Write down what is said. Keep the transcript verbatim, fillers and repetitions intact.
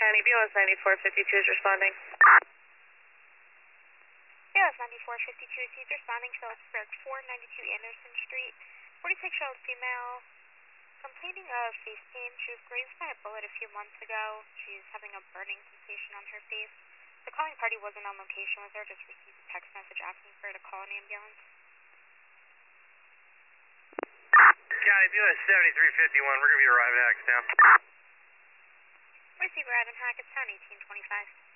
County, B O S ninety-four fifty-two is responding. B O S ninety-four fifty-two is responding, Phillipsburg, four ninety-two Anderson Street. forty-six-year-old female complaining of face pain. She was grazed by a bullet a few months ago. She's having a burning sensation on her face. The calling party wasn't on location with her, just received a text message asking for her to call an ambulance. County, B O S seventy-three fifty-one, we're going to be arriving at Hackettstown. Receiver Ivan Hackettstown, eighteen twenty-five.